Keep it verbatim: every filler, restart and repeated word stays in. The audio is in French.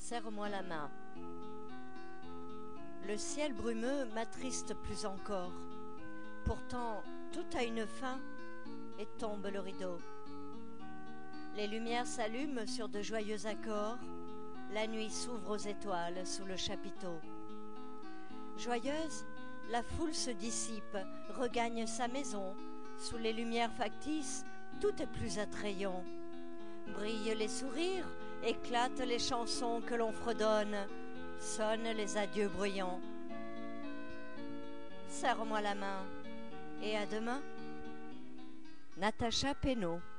serre-moi la main. Le ciel brumeux m'attriste plus encore. Pourtant, tout a une fin et tombe le rideau. Les lumières s'allument sur de joyeux accords. La nuit s'ouvre aux étoiles sous le chapiteau. Joyeuse, la foule se dissipe, regagne sa maison. Sous les lumières factices, tout est plus attrayant. Brillent les sourires, éclatent les chansons que l'on fredonne, sonnent les adieux bruyants. Serre-moi la main et à demain. Natacha Penaud.